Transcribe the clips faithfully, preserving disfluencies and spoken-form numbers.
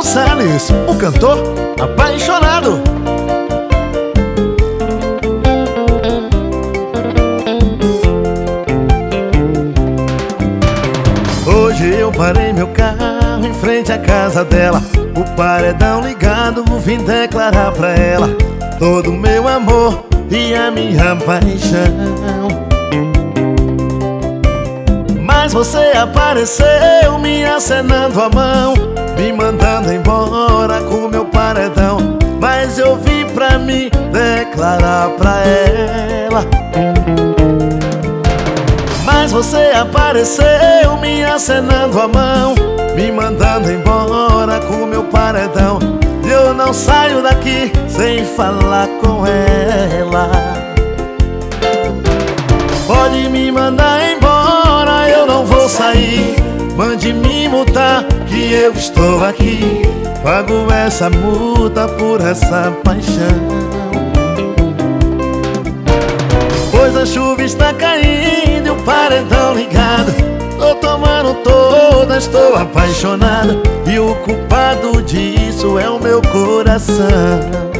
Salles, o cantor apaixonado. Hoje eu parei meu carro em frente à casa dela, o paredão ligado, vim declarar pra ela todo o meu amor e a minha paixão. Mas você apareceu me acenando a mão, me mandando embora com meu paredão. Mas eu vim pra me declarar pra ela. Mas você apareceu me acenando a mão, me mandando embora com meu paredão. E eu não saio daqui sem falar com ela. Pode me mandar embora, eu não vou sair. Mande me multar que eu estou aqui. Pago essa multa por essa paixão. Pois a chuva está caindo e o paredão ligado. Tô tomando toda, estou apaixonado. E o culpado disso é o meu coração.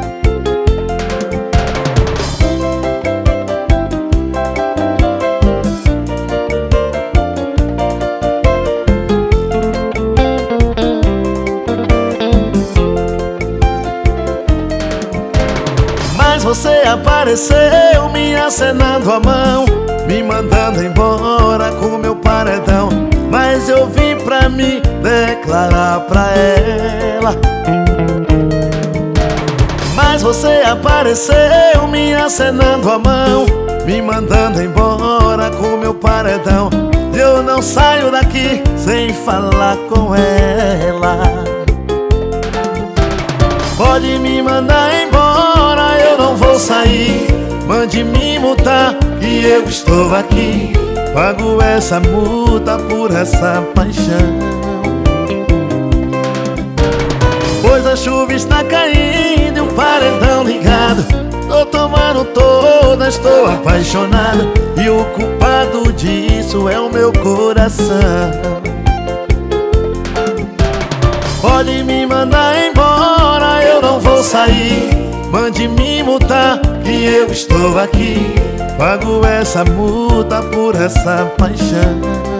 Mas você apareceu me acenando a mão, me mandando embora com meu paredão. Mas eu vim pra me declarar pra ela. Mas você apareceu me acenando a mão, me mandando embora com meu paredão. E eu não saio daqui sem falar com ela. Pode me mandar embora, eu não vou sair. Mande me multar que eu estou aqui. Pago essa multa por essa paixão. Pois a chuva está caindo e o paredão ligado. Tô tomando toda, estou apaixonado. E o culpado disso é o meu coração. Pode me mandar embora, eu não vou sair. Mande me multar que eu estou aqui. Pago essa multa por essa paixão.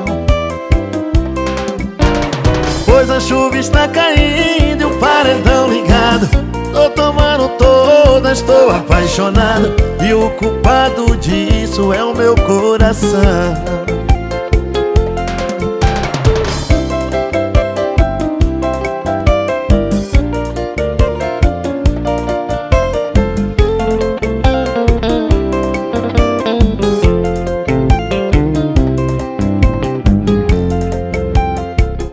Pois a chuva está caindo e o paredão ligado. Tô tomando toda, estou apaixonado. E o culpado disso é o meu coração.